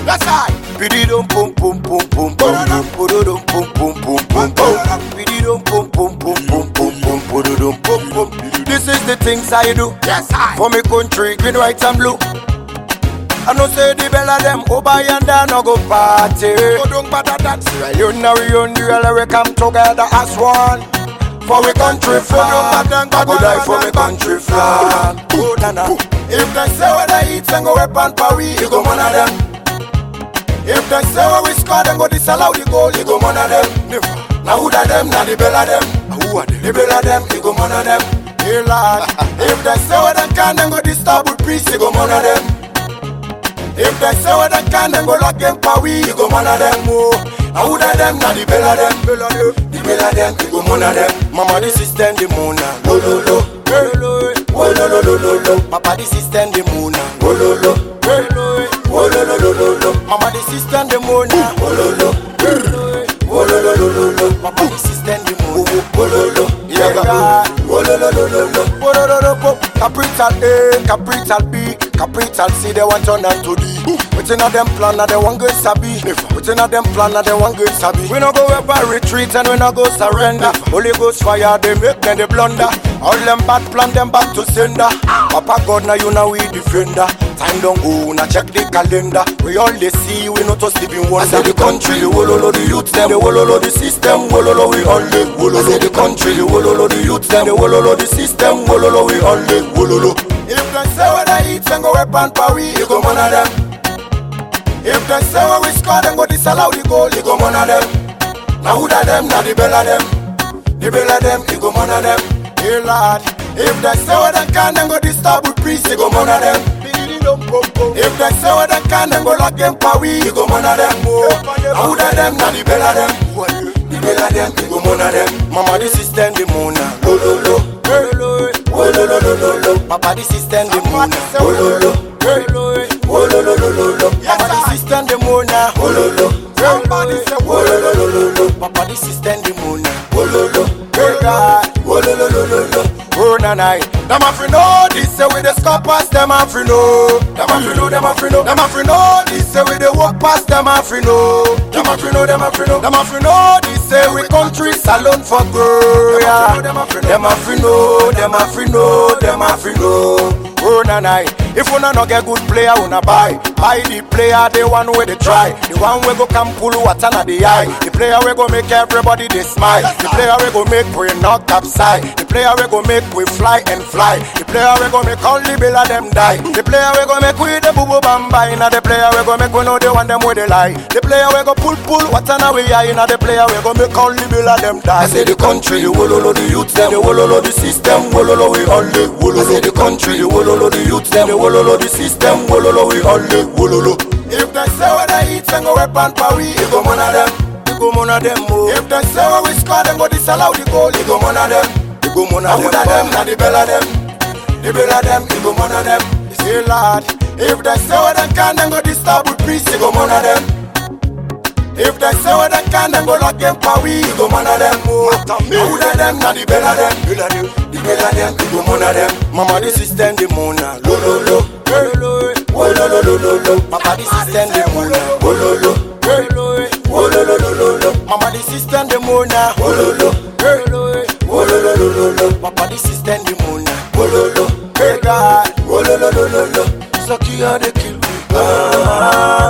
Yes, I. Bididum pum pum pum pum pum pum pum pum pum pum pum. Bididum pum pum pum pum pum pum pum pum. This is the things I do. Yes, I. For me country, green, white and blue. I know say the bella them over and down no go party. Go don't bother that. You know we come together as one. For we country flag, I go die for me country flag. Oh nana. If they say what they eat, then go weapon for we, you go one of them. If they say what we score, then go disallow the goal, you go one of them. Now who da them, now the bella them. Who are they? The bella them, you go one of them. Hey lad. If they say what they can, then go disturb with peace, you go one of them. If they say what they can, then go lock them for we, you go one of them. Oh. Now who da them, now the bella them. The bella them, you go one of them. Mama the system, the moon. Lo lo lo. Oh lo lo lo lo lo. Papa the system, the moon. Oh lo lo. Oh lo lo lo lo lo. Mama the system, the moon. Oh lo lo. Oh lo lo lo lo lo. Papa the system, the moon. Oh lo lo. Yeah God. Oh lo lo lo lo lo. Oh lo lo lo. Capital A, capital B, capital C. They want turn and to D. Within a them plan, now they want good sabi. Within a them plan, now they want good sabi. We no go ever retreat and we no go surrender. Holy Ghost fire, they make them they blunder. All them bad plan, them back to sender. Papa God, now you know we defender. Time don't go, now check the calendar. We all they see, we not to sleep in one. I say the country, the wololo, the youth, them, the wololo, the system, wololo, we all live. Wololo, I say the country, the wololo, the youth, them, the wololo, the system, wololo, we all live. Wololo. If they say what I eat, then go weapon for we, you go one of them. If they say what we score, then go disallow the goal, you go one of them. Now who da them, now the bella them. The bella them, you go one of them. Hey lad, if they say what they can, then go disturb with peace, you go one of them. If they say what they can, then go lock them for we, you go one of them. Now who da them, now the bella them. The bella them, you go one of them. Mama the system, the moon. Lo lo lo. Oh lo lo lo lo lo. Papa the system, the moon. Oh lo lo. Oh lo lo lo lo lo. Mama the system, the moon. Oh lo lo. Somebody say oh lo lo lo lo lo. Papa the system, the moon. Oh lo lo. Oh lo lo lo lo lo. Oh na na. Them a free know this say we the score past them a free know. Them a free know, them a free know. Them a free know this say we the walk past them a free know. Them a free know, them a free know. Them a free know this say we country salon for grow. Them a free know, them a free know, them a free know. Oh na na. If we no get good player, we na buy the player, the one where they try, the one we go come pull water na the eye, the player we go make everybody they smile, the player we go make we knock upside, the player we go make we fly and fly, the player we go make all the bella them die, the player we go make we the boo boo bamba, na the player we go make we know the one them where they lie, the player we go pull water na we eye, na the player we go make all the bella them die. I say the country, the wololo, the youth them, the wololo, the system, wololo, we all live. I say the country, the wololo, the youth them, the wololo, the system, wololo, we all live. Wololo. If they say what they eat, then go weapon for we, you go one of them. You go one of them. Oh. If they say what we score, then go disallow the goal, you go one of them. You go one of them. Now the bella them. The bella them, you go one of them. You say lad. If they say what they can, then go disturb with peace, you go one of them. If they say what they can, then go lock them for we, you go one of them. Oh. Who da them, now the bella them. The bella them, you go one of them. Mama the system, the moon. Lo lo lo. Oh lo lo lo lo lo. Papa the system, the moon. Oh lo lo. Oh lo lo lo lo lo. Mama the system, the moon. Oh lo lo. Oh lo lo lo lo lo. Papa the system, the moon. Oh lo lo. Hey God. Oh lo lo lo lo lo. Sucky how they kill me.